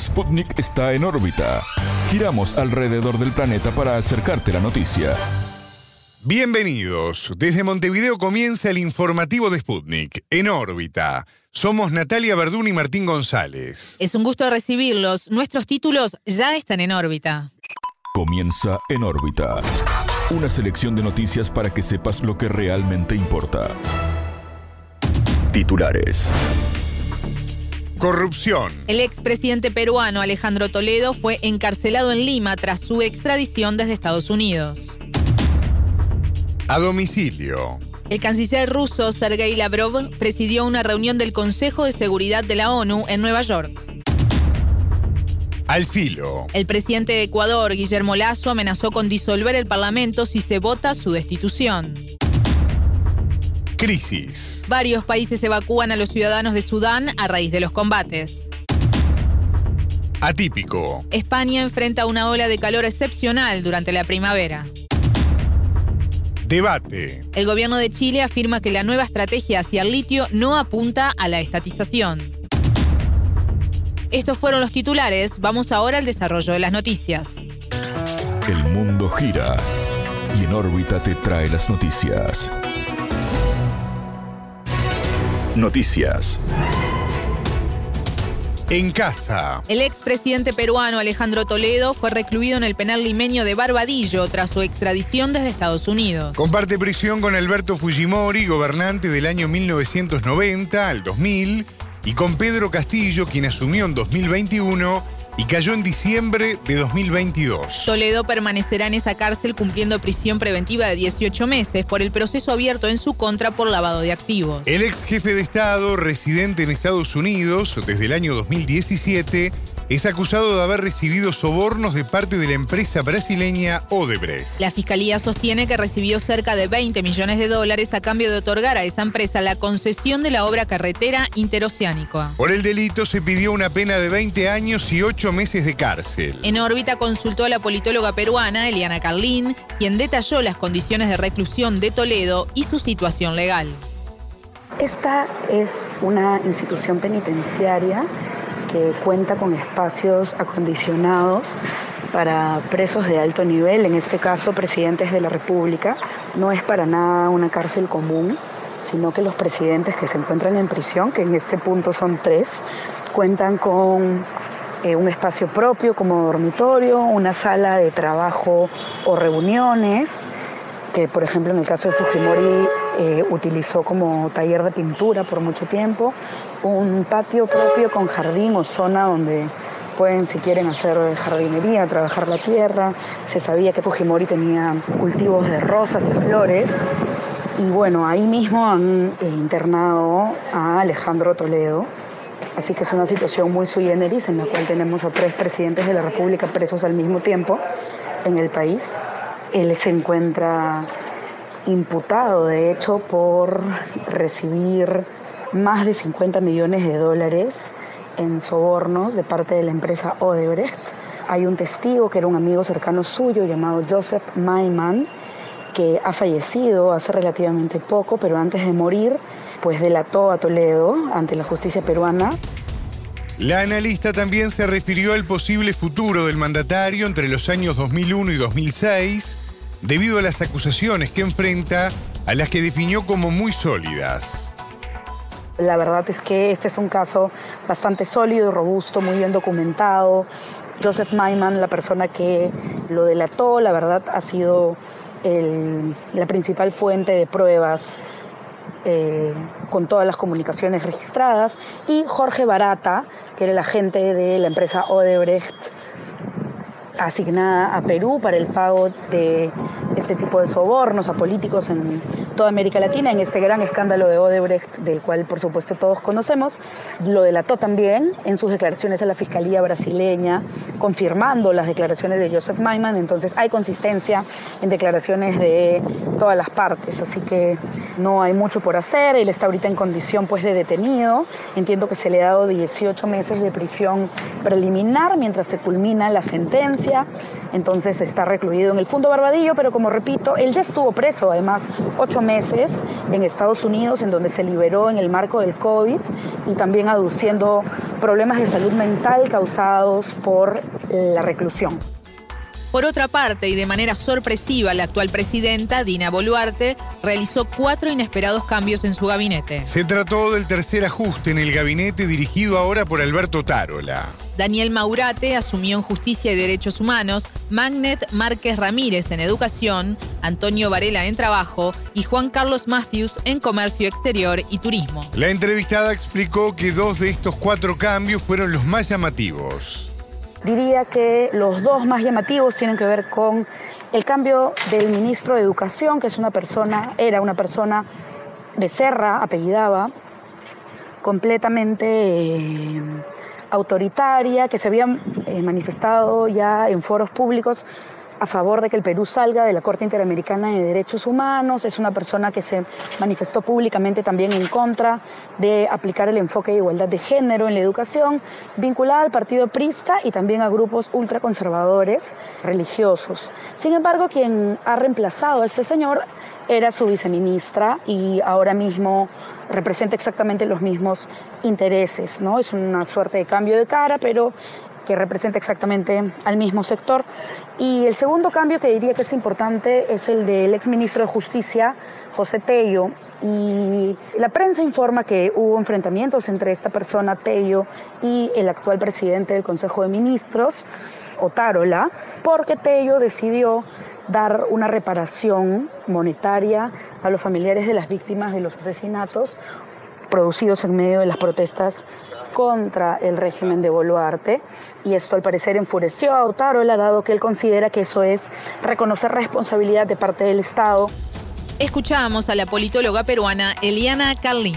Sputnik está en órbita. Giramos alrededor del planeta para acercarte la noticia. Bienvenidos. Desde Montevideo comienza el informativo de Sputnik, en órbita. Somos Natalia Verdún y Martín González. Es un gusto recibirlos. Nuestros títulos ya están en órbita. Comienza En órbita. Una selección de noticias para que sepas lo que realmente importa. Titulares. Corrupción. El expresidente peruano Alejandro Toledo fue encarcelado en Lima tras su extradición desde Estados Unidos. A domicilio. El canciller ruso Sergei Lavrov presidió una reunión del Consejo de Seguridad de la ONU en Nueva York. Al filo. El presidente de Ecuador, Guillermo Lasso, amenazó con disolver el Parlamento si se vota su destitución. Crisis. Varios países evacúan a los ciudadanos de Sudán a raíz de los combates. Atípico. España enfrenta una ola de calor excepcional durante la primavera. Debate. El gobierno de Chile afirma que la nueva estrategia hacia el litio no apunta a la estatización. Estos fueron los titulares. Vamos ahora al desarrollo de las noticias. El mundo gira y En órbita te trae las noticias. Noticias. En casa. El expresidente peruano Alejandro Toledo fue recluido en el penal limeño de Barbadillo tras su extradición desde Estados Unidos. Comparte prisión con Alberto Fujimori, gobernante del año 1990 al 2000, y con Pedro Castillo, quien asumió en 2021 y cayó en diciembre de 2022. Toledo permanecerá en esa cárcel cumpliendo prisión preventiva de 18 meses por el proceso abierto en su contra por lavado de activos. El ex jefe de Estado, residente en Estados Unidos desde el año 2017, es acusado de haber recibido sobornos de parte de la empresa brasileña Odebrecht. La fiscalía sostiene que recibió cerca de $20 millones a cambio de otorgar a esa empresa la concesión de la obra carretera interoceánica. Por el delito se pidió una pena de 20 años y 8 meses de cárcel. En órbita consultó a la politóloga peruana Eliana Carlín, quien detalló las condiciones de reclusión de Toledo y su situación legal. Esta es una institución penitenciaria que cuenta con espacios acondicionados para presos de alto nivel, en este caso presidentes de la República. No es para nada una cárcel común, sino que los presidentes que se encuentran en prisión, que en este punto son 3, cuentan con un espacio propio como dormitorio, una sala de trabajo o reuniones, que por ejemplo en el caso de Fujimori utilizó como taller de pintura por mucho tiempo, un patio propio con jardín o zona donde pueden, si quieren, hacer jardinería, trabajar la tierra. Se sabía que Fujimori tenía cultivos de rosas y flores. Y bueno, ahí mismo han internado a Alejandro Toledo. Así que es una situación muy sui generis en la cual tenemos a 3 presidentes de la República presos al mismo tiempo en el país. Él se encuentra imputado, de hecho, por recibir más de $50 millones en sobornos de parte de la empresa Odebrecht. Hay un testigo que era un amigo cercano suyo llamado Joseph Maiman, que ha fallecido hace relativamente poco, pero antes de morir, pues delató a Toledo ante la justicia peruana. La analista también se refirió al posible futuro del mandatario entre los años 2001 y 2006, debido a las acusaciones que enfrenta, a las que definió como muy sólidas. La verdad es que este es un caso bastante sólido, robusto, muy bien documentado. Joseph Maiman, la persona que lo delató, la verdad ha sido la principal fuente de pruebas con todas las comunicaciones registradas, y Jorge Barata, que era el agente de la empresa Odebrecht asignada a Perú para el pago de este tipo de sobornos a políticos en toda América Latina, en este gran escándalo de Odebrecht, del cual por supuesto todos conocemos. Lo delató también en sus declaraciones a la Fiscalía brasileña, confirmando las declaraciones de Joseph Maiman. Entonces hay consistencia en declaraciones de todas las partes, así que no hay mucho por hacer. Él está ahorita en condición pues de detenido. Entiendo que se le ha dado 18 meses de prisión preliminar mientras se culmina la sentencia. justicia, entonces está recluido en el Fundo Barbadillo, pero como repito, él ya estuvo preso, además, 8 meses en Estados Unidos, en donde se liberó en el marco del COVID y también aduciendo problemas de salud mental causados por la reclusión. Por otra parte, y de manera sorpresiva, la actual presidenta, Dina Boluarte, realizó 4 inesperados cambios en su gabinete. Se trató del tercer ajuste en el gabinete dirigido ahora por Alberto Otárola. Daniel Maurate asumió en Justicia y Derechos Humanos, Magnet Márquez Ramírez en Educación, Antonio Varela en Trabajo y Juan Carlos Matthews en Comercio Exterior y Turismo. La entrevistada explicó que 2 de estos 4 cambios fueron los más llamativos. Diría que los 2 más llamativos tienen que ver con el cambio del ministro de Educación, que era una persona Becerra, apellidaba, completamente autoritaria, que se había manifestado ya en foros públicos a favor de que el Perú salga de la Corte Interamericana de Derechos Humanos. Es una persona que se manifestó públicamente también en contra de aplicar el enfoque de igualdad de género en la educación, vinculada al partido aprista y también a grupos ultraconservadores religiosos. Sin embargo, quien ha reemplazado a este señor era su viceministra y ahora mismo representa exactamente los mismos intereses, ¿no? Es una suerte de cambio de cara, pero que representa exactamente al mismo sector. Y el segundo cambio que diría que es importante es el del exministro de Justicia, José Tello. Y la prensa informa que hubo enfrentamientos entre esta persona, Tello, y el actual presidente del Consejo de Ministros, Otárola, porque Tello decidió dar una reparación monetaria a los familiares de las víctimas de los asesinatos producidos en medio de las protestas contra el régimen de Boluarte, y esto al parecer enfureció a Otárola, dado que él considera que eso es reconocer responsabilidad de parte del Estado. Escuchábamos a la politóloga peruana Eliana Carlin.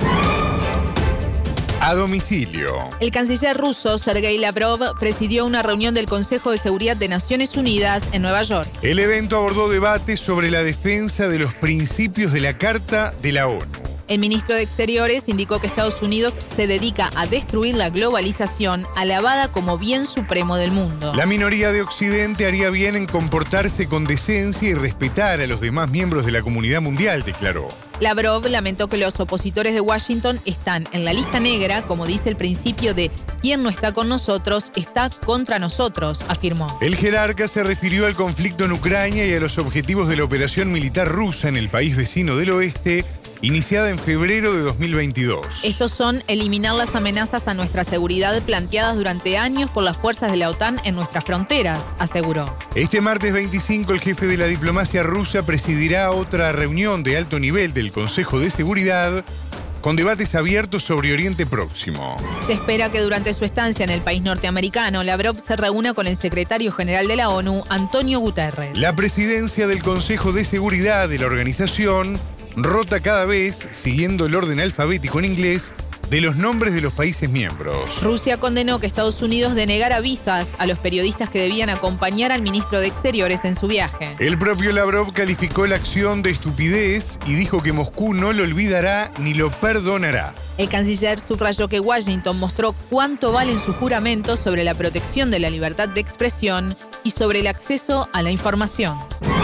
A domicilio. El canciller ruso Sergei Lavrov presidió una reunión del Consejo de Seguridad de Naciones Unidas en Nueva York. El evento abordó debates sobre la defensa de los principios de la Carta de la ONU. El ministro de Exteriores indicó que Estados Unidos se dedica a destruir la globalización, alabada como bien supremo del mundo. La minoría de Occidente haría bien en comportarse con decencia y respetar a los demás miembros de la comunidad mundial, declaró. Lavrov lamentó que los opositores de Washington están en la lista negra, como dice el principio de quien no está con nosotros está contra nosotros, afirmó. El jerarca se refirió al conflicto en Ucrania y a los objetivos de la operación militar rusa en el país vecino del oeste, iniciada en febrero de 2022. Estos son eliminar las amenazas a nuestra seguridad planteadas durante años por las fuerzas de la OTAN en nuestras fronteras, aseguró. Este martes 25, el jefe de la diplomacia rusa presidirá otra reunión de alto nivel del Consejo de Seguridad con debates abiertos sobre Oriente Próximo. Se espera que durante su estancia en el país norteamericano, Lavrov se reúna con el secretario general de la ONU, Antonio Guterres. La presidencia del Consejo de Seguridad de la organización rota cada vez, siguiendo el orden alfabético en inglés, de los nombres de los países miembros. Rusia condenó que Estados Unidos denegara visas a los periodistas que debían acompañar al ministro de Exteriores en su viaje. El propio Lavrov calificó la acción de estupidez y dijo que Moscú no lo olvidará ni lo perdonará. El canciller subrayó que Washington mostró cuánto valen sus juramentos sobre la protección de la libertad de expresión y sobre el acceso a la información.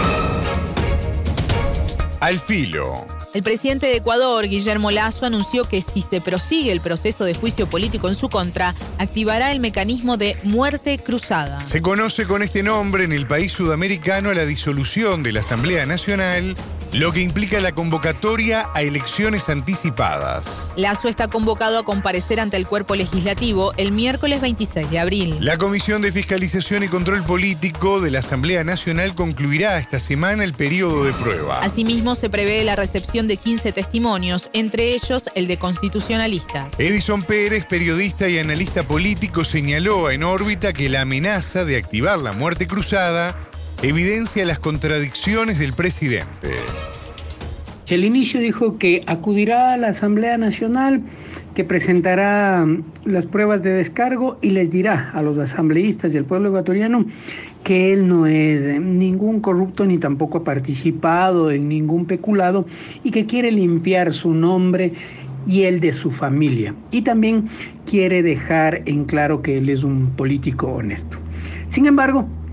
Al filo. El presidente de Ecuador, Guillermo Lasso, anunció que si se prosigue el proceso de juicio político en su contra, activará el mecanismo de muerte cruzada. Se conoce con este nombre en el país sudamericano a la disolución de la Asamblea Nacional, lo que implica la convocatoria a elecciones anticipadas. Lasso está convocado a comparecer ante el cuerpo legislativo el miércoles 26 de abril. La Comisión de Fiscalización y Control Político de la Asamblea Nacional concluirá esta semana el periodo de prueba. Asimismo, se prevé la recepción de 15 testimonios, entre ellos el de constitucionalistas. Edison Pérez, periodista y analista político, señaló en órbita que la amenaza de activar la muerte cruzada evidencia las contradicciones del presidente. Al inicio dijo que acudirá a la Asamblea Nacional, que presentará las pruebas de descargo y les dirá a los asambleístas y al pueblo ecuatoriano que él no es ningún corrupto ni tampoco ha participado en ningún peculado y que quiere limpiar su nombre y el de su familia. Y también quiere dejar en claro que él es un político honesto. Sin embargo,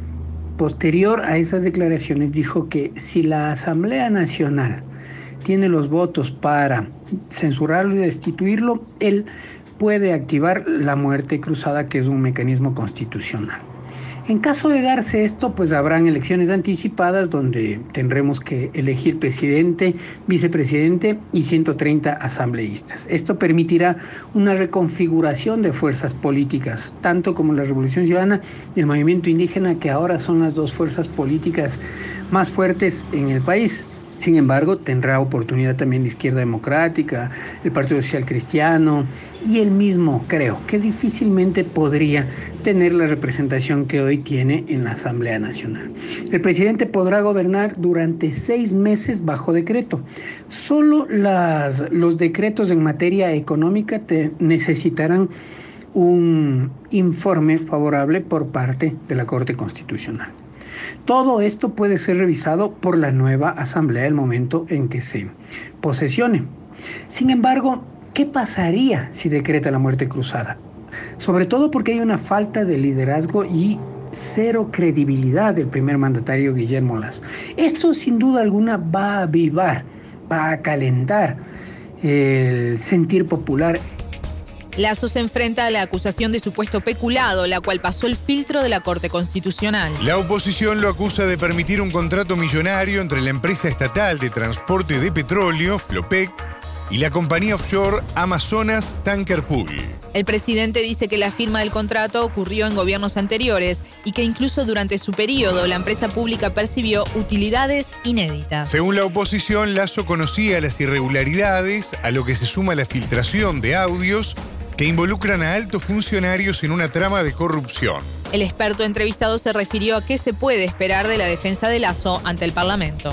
Posterior a esas declaraciones dijo que si la Asamblea Nacional tiene los votos para censurarlo y destituirlo, él puede activar la muerte cruzada, que es un mecanismo constitucional. En caso de darse esto, pues habrán elecciones anticipadas donde tendremos que elegir presidente, vicepresidente y 130 asambleístas. Esto permitirá una reconfiguración de fuerzas políticas, tanto como la Revolución Ciudadana y el Movimiento Indígena, que ahora son las dos fuerzas políticas más fuertes en el país. Sin embargo, tendrá oportunidad también la Izquierda Democrática, el Partido Social Cristiano y el mismo, creo, que difícilmente podría tener la representación que hoy tiene en la Asamblea Nacional. El presidente podrá gobernar durante 6 meses bajo decreto. Solo los decretos en materia económica necesitarán un informe favorable por parte de la Corte Constitucional. Todo esto puede ser revisado por la nueva Asamblea el momento en que se posesione. Sin embargo, ¿qué pasaría si decreta la muerte cruzada? Sobre todo porque hay una falta de liderazgo y cero credibilidad del primer mandatario Guillermo Lasso. Esto sin duda alguna va a avivar, va a calentar el sentir popular. Lasso se enfrenta a la acusación de supuesto peculado, la cual pasó el filtro de la Corte Constitucional. La oposición lo acusa de permitir un contrato millonario entre la empresa estatal de transporte de petróleo, Flopec, y la compañía offshore Amazonas Tanker Pool. El presidente dice que la firma del contrato ocurrió en gobiernos anteriores y que incluso durante su periodo la empresa pública percibió utilidades inéditas. Según la oposición, Lasso conocía las irregularidades, a lo que se suma la filtración de audios que involucran a altos funcionarios en una trama de corrupción. El experto entrevistado se refirió a qué se puede esperar de la defensa de Lasso ante el Parlamento.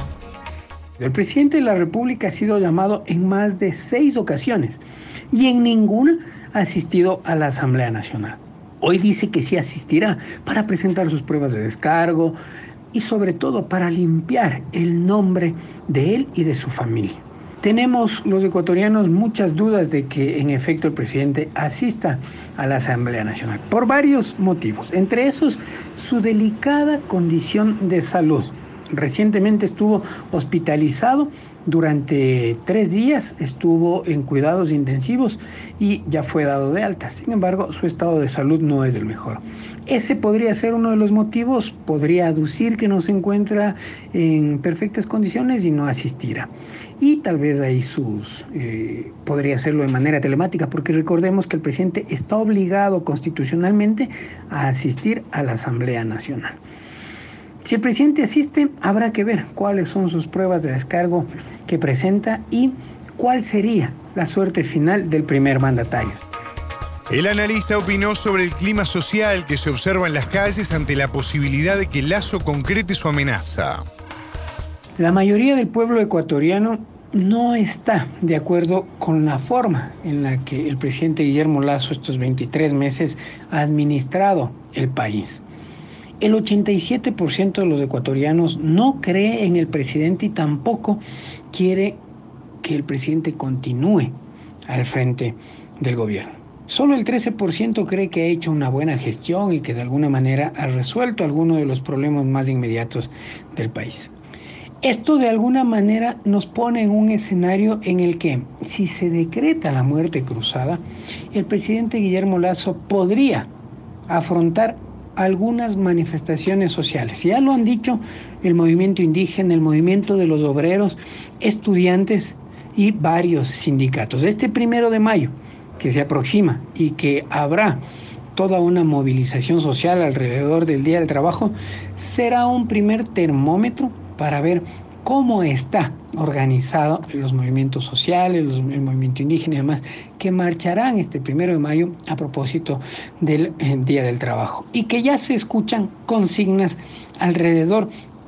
El presidente de la República ha sido llamado en más de 6 ocasiones y en ninguna ha asistido a la Asamblea Nacional. Hoy dice que sí asistirá para presentar sus pruebas de descargo y sobre todo para limpiar el nombre de él y de su familia. Tenemos los ecuatorianos muchas dudas de que en efecto el presidente asista a la Asamblea Nacional por varios motivos, entre esos su delicada condición de salud. Recientemente estuvo hospitalizado durante 3 días, estuvo en cuidados intensivos y ya fue dado de alta. Sin embargo, su estado de salud no es el mejor. Ese podría ser uno de los motivos, podría aducir que no se encuentra en perfectas condiciones y no asistirá. Y tal vez ahí podría hacerlo de manera telemática, porque recordemos que el presidente está obligado constitucionalmente a asistir a la Asamblea Nacional. Si el presidente asiste, habrá que ver cuáles son sus pruebas de descargo que presenta y cuál sería la suerte final del primer mandatario. El analista opinó sobre el clima social que se observa en las calles ante la posibilidad de que Lasso concrete su amenaza. La mayoría del pueblo ecuatoriano no está de acuerdo con la forma en la que el presidente Guillermo Lasso estos 23 meses ha administrado el país. El 87% de los ecuatorianos no cree en el presidente y tampoco quiere que el presidente continúe al frente del gobierno. Solo el 13% cree que ha hecho una buena gestión y que de alguna manera ha resuelto algunos de los problemas más inmediatos del país. Esto de alguna manera nos pone en un escenario en el que, si se decreta la muerte cruzada, el presidente Guillermo Lasso podría afrontar algunas manifestaciones sociales. Ya lo han dicho el movimiento indígena, el movimiento de los obreros, estudiantes y varios sindicatos. Este 1 de mayo, que se aproxima y que habrá toda una movilización social alrededor del Día del Trabajo, será un primer termómetro para ver cómo está organizado los movimientos sociales, el movimiento indígena y demás, que marcharán este 1 de mayo a propósito del Día del Trabajo y que ya se escuchan consignas alrededor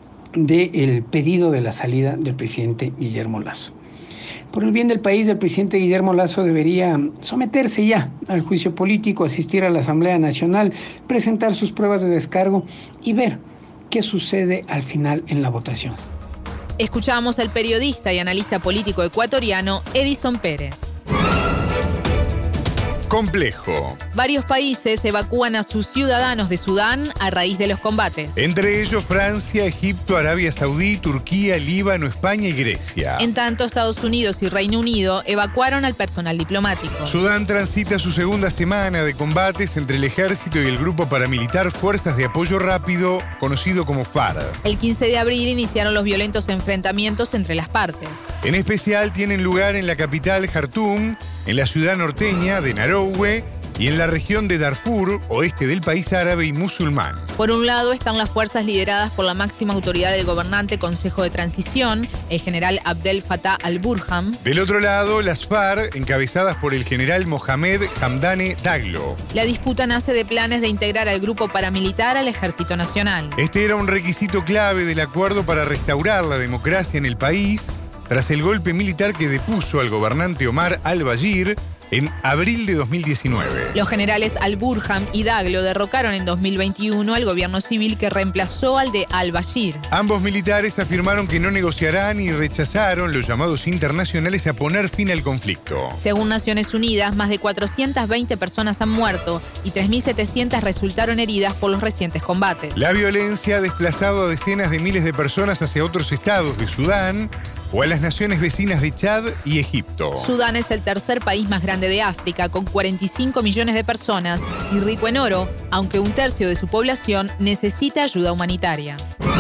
del pedido de la salida del presidente Guillermo Lasso. Por el bien del país, el presidente Guillermo Lasso debería someterse ya al juicio político, asistir a la Asamblea Nacional, presentar sus pruebas de descargo y ver qué sucede al final en la votación. Escuchamos al periodista y analista político ecuatoriano Edison Pérez. complejo. Varios países evacúan a sus ciudadanos de Sudán a raíz de los combates. Entre ellos Francia, Egipto, Arabia Saudí, Turquía, Líbano, España y Grecia. En tanto, Estados Unidos y Reino Unido evacuaron al personal diplomático. Sudán transita su segunda semana de combates entre el ejército y el grupo paramilitar Fuerzas de Apoyo Rápido, conocido como FARC. El 15 de abril iniciaron los violentos enfrentamientos entre las partes. En especial tienen lugar en la capital Jartum, en la ciudad norteña de Narowe y en la región de Darfur, oeste del país árabe y musulmán. Por un lado están las fuerzas lideradas por la máxima autoridad del gobernante Consejo de Transición, el general Abdel Fattah al-Burhan. Del otro lado, las FARC, encabezadas por el general Mohamed Hamdane Daglo. La disputa nace de planes de integrar al grupo paramilitar al Ejército Nacional. Este era un requisito clave del acuerdo para restaurar la democracia en el país tras el golpe militar que depuso al gobernante Omar al-Bashir en abril de 2019. Los generales al-Burhan y Daglo derrocaron en 2021 al gobierno civil que reemplazó al de al-Bashir. Ambos militares afirmaron que no negociarán y rechazaron los llamados internacionales a poner fin al conflicto. Según Naciones Unidas, más de 420 personas han muerto y 3.700 resultaron heridas por los recientes combates. La violencia ha desplazado a decenas de miles de personas hacia otros estados de Sudán o a las naciones vecinas de Chad y Egipto. Sudán es el tercer país más grande de África, con 45 millones de personas y rico en oro, aunque un tercio de su población necesita ayuda humanitaria.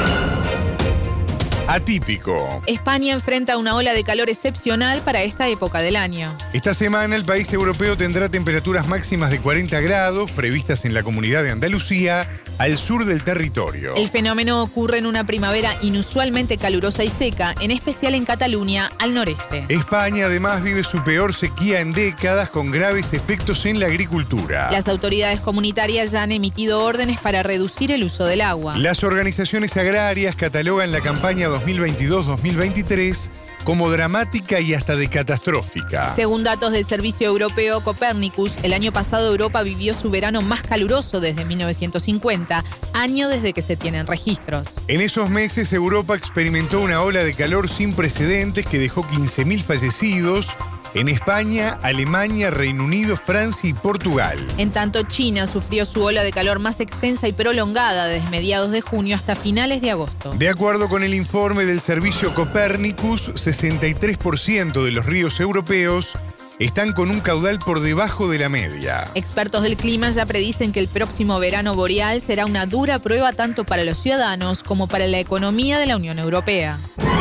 Atípico. España enfrenta una ola de calor excepcional para esta época del año. Esta semana el país europeo tendrá temperaturas máximas de 40 grados previstas en la comunidad de Andalucía, al sur del territorio. El fenómeno ocurre en una primavera inusualmente calurosa y seca, en especial en Cataluña, al noreste. España además vive su peor sequía en décadas, con graves efectos en la agricultura. Las autoridades comunitarias ya han emitido órdenes para reducir el uso del agua. Las organizaciones agrarias catalogan la campaña 2022-2023 como dramática y hasta de catastrófica. Según datos del Servicio Europeo Copernicus, el año pasado Europa vivió su verano más caluroso desde 1950, año desde que se tienen registros. En esos meses, Europa experimentó una ola de calor sin precedentes que dejó 15.000 fallecidos en España, Alemania, Reino Unido, Francia y Portugal. En tanto, China sufrió su ola de calor más extensa y prolongada desde mediados de junio hasta finales de agosto. De acuerdo con el informe del servicio Copernicus, 63% de los ríos europeos están con un caudal por debajo de la media. Expertos del clima ya predicen que el próximo verano boreal será una dura prueba tanto para los ciudadanos como para la economía de la Unión Europea.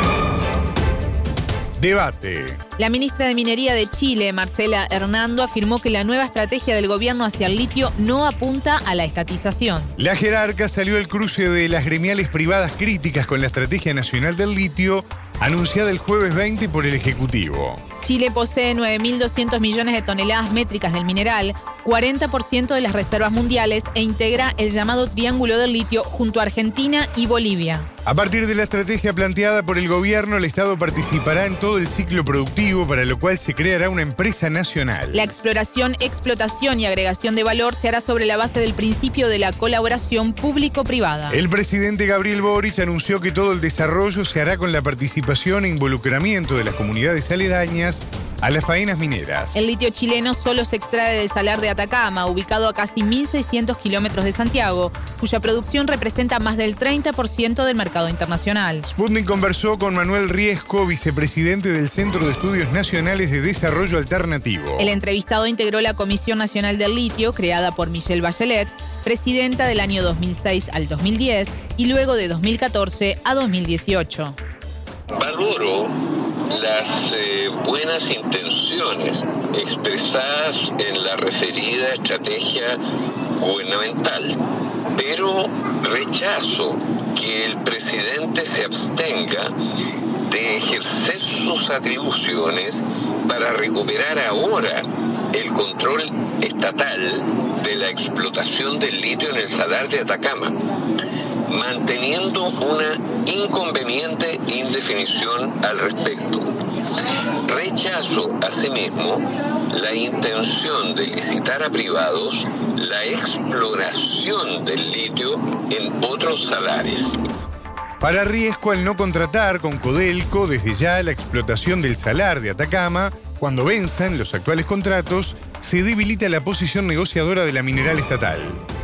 Debate. La ministra de Minería de Chile, Marcela Hernando, afirmó que la nueva estrategia del gobierno hacia el litio no apunta a la estatización. La jerarca salió al cruce de las gremiales privadas críticas con la Estrategia Nacional del Litio, anunciada el jueves 20 por el Ejecutivo. Chile posee 9.200 millones de toneladas métricas del mineral, 40% de las reservas mundiales e integra el llamado Triángulo del Litio junto a Argentina y Bolivia. A partir de la estrategia planteada por el gobierno, el Estado participará en todo el ciclo productivo, para lo cual se creará una empresa nacional. La exploración, explotación y agregación de valor se hará sobre la base del principio de la colaboración público-privada. El presidente Gabriel Boric anunció que todo el desarrollo se hará con la participación e involucramiento de las comunidades aledañas a las faenas mineras. El litio chileno solo se extrae del Salar de Atacama, ubicado a casi 1.600 kilómetros de Santiago, cuya producción representa más del 30% del mercado internacional. Sputnik conversó con Manuel Riesco, vicepresidente del Centro de Estudios Nacionales de Desarrollo Alternativo. El entrevistado integró la Comisión Nacional del Litio, creada por Michelle Bachelet, presidenta del año 2006 al 2010 y luego de 2014 a 2018. Valoro las buenas intenciones expresadas en la referida estrategia gubernamental, pero rechazo que el presidente se abstenga de ejercer sus atribuciones para recuperar ahora el control estatal de la explotación del litio en el Salar de Atacama, manteniendo una inconveniente indefinición al respecto. Rechazo, asimismo, la intención de licitar a privados la exploración del litio en otros salares. Para Riesco, al no contratar con Codelco desde ya la explotación del Salar de Atacama, cuando venzan los actuales contratos, se debilita la posición negociadora de la mineral estatal.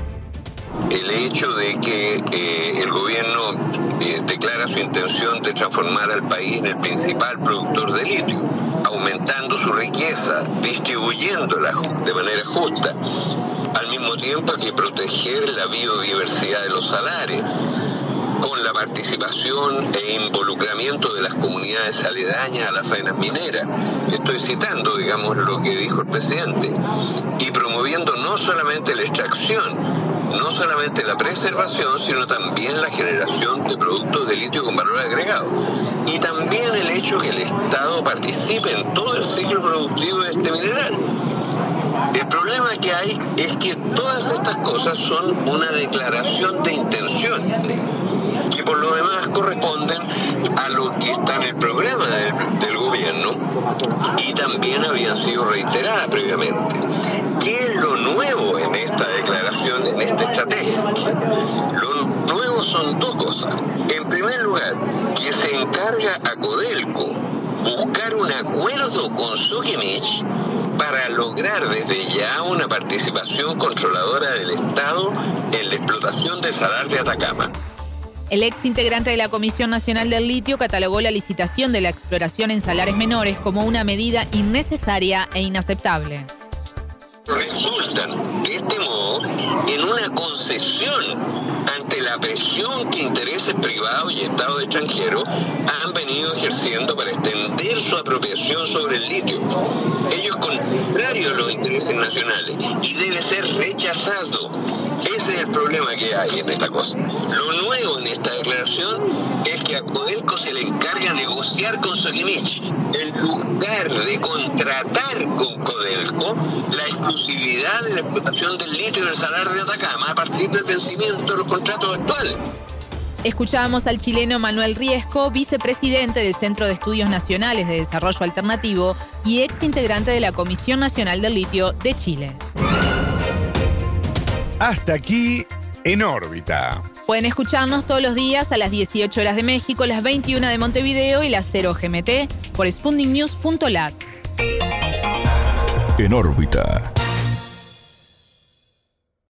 El hecho de que el gobierno declara su intención de transformar al país en el principal productor de litio, aumentando su riqueza, distribuyéndola de manera justa, al mismo tiempo que proteger la biodiversidad de los salares, con la participación e involucramiento de las comunidades aledañas a las faenas mineras. Estoy citando, digamos, lo que dijo el presidente, y promoviendo no solamente la extracción, no solamente la preservación, sino también la generación de productos de litio con valor agregado. Y también el hecho que el Estado participe en todo el ciclo productivo de este mineral. El problema que hay es que todas estas cosas son una declaración de intención, que por lo demás corresponden a lo que está en el programa del gobierno y también habían sido reiteradas previamente. ¿Qué es lo nuevo en esta declaración, en esta estrategia? Lo nuevo son dos cosas. En primer lugar, que se encarga a Codelco buscar un acuerdo con Soquimich para lograr desde ya una participación controladora del Estado en la explotación del Salar de Atacama. El ex integrante de la Comisión Nacional del Litio catalogó la licitación de la exploración en salares menores como una medida innecesaria e inaceptable. Resultan, de este modo, en una concesión ante la presión que intereses privados y estados extranjeros han venido ejerciendo para extender su apropiación sobre el litio. Ello es contrario a los intereses nacionales y debe ser rechazado. Ese es el problema que hay en esta cosa. Lo nuevo en esta declaración es que a Codelco se le encarga negociar con Soquimich, en lugar de contratar con Codelco la exclusividad de la explotación del litio en el Salar de Atacama a partir del vencimiento de los contratos actuales. Escuchábamos al chileno Manuel Riesco, vicepresidente del Centro de Estudios Nacionales de Desarrollo Alternativo y ex integrante de la Comisión Nacional del Litio de Chile. Hasta aquí, En órbita. Pueden escucharnos todos los días a las 18 horas de México, las 21 de Montevideo y las 0 GMT por sputniknews.lat. En órbita.